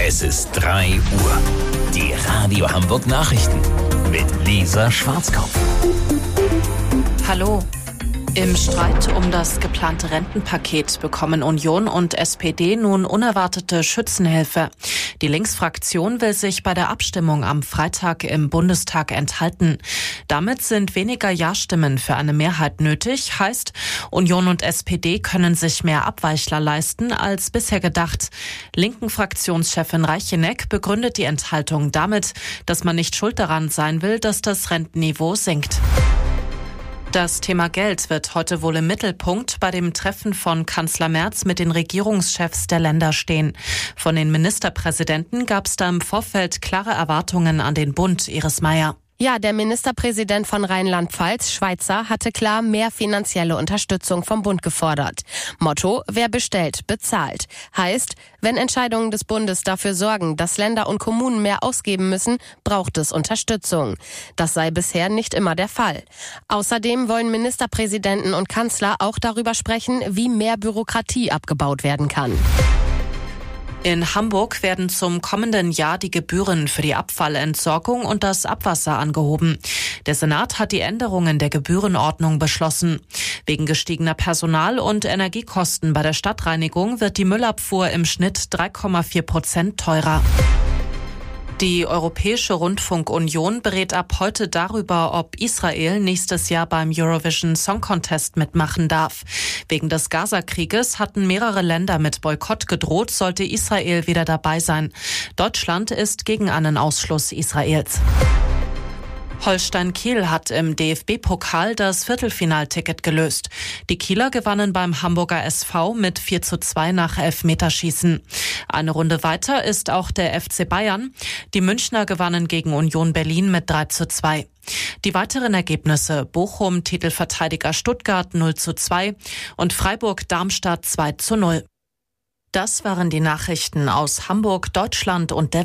Es ist 3 Uhr. Die Radio Hamburg Nachrichten mit Lisa Schwarzkopf. Hallo. Im Streit um das geplante Rentenpaket bekommen Union und SPD nun unerwartete Schützenhilfe. Die Linksfraktion will sich bei der Abstimmung am Freitag im Bundestag enthalten. Damit sind weniger Ja-Stimmen für eine Mehrheit nötig. Heißt, Union und SPD können sich mehr Abweichler leisten als bisher gedacht. Linken Fraktionschefin Reicheneck begründet die Enthaltung damit, dass man nicht schuld daran sein will, dass das Rentenniveau sinkt. Das Thema Geld wird heute wohl im Mittelpunkt bei dem Treffen von Kanzler Merz mit den Regierungschefs der Länder stehen. Von den Ministerpräsidenten gab es da im Vorfeld klare Erwartungen an den Bund, Iris Mayer. Ja, der Ministerpräsident von Rheinland-Pfalz, Schweizer, hatte klar mehr finanzielle Unterstützung vom Bund gefordert. Motto: Wer bestellt, bezahlt. Heißt, wenn Entscheidungen des Bundes dafür sorgen, dass Länder und Kommunen mehr ausgeben müssen, braucht es Unterstützung. Das sei bisher nicht immer der Fall. Außerdem wollen Ministerpräsidenten und Kanzler auch darüber sprechen, wie mehr Bürokratie abgebaut werden kann. In Hamburg werden zum kommenden Jahr die Gebühren für die Abfallentsorgung und das Abwasser angehoben. Der Senat hat die Änderungen der Gebührenordnung beschlossen. Wegen gestiegener Personal- und Energiekosten bei der Stadtreinigung wird die Müllabfuhr im Schnitt 3,4% teurer. Die Europäische Rundfunkunion berät ab heute darüber, ob Israel nächstes Jahr beim Eurovision Song Contest mitmachen darf. Wegen des Gaza-Krieges hatten mehrere Länder mit Boykott gedroht, sollte Israel wieder dabei sein. Deutschland ist gegen einen Ausschluss Israels. Holstein Kiel hat im DFB-Pokal das Viertelfinalticket gelöst. Die Kieler gewannen beim Hamburger SV mit 4:2 nach Elfmeterschießen. Eine Runde weiter ist auch der FC Bayern. Die Münchner gewannen gegen Union Berlin mit 3:2. Die weiteren Ergebnisse: Bochum Titelverteidiger Stuttgart 0:2 und Freiburg-Darmstadt 2:0. Das waren die Nachrichten aus Hamburg, Deutschland und der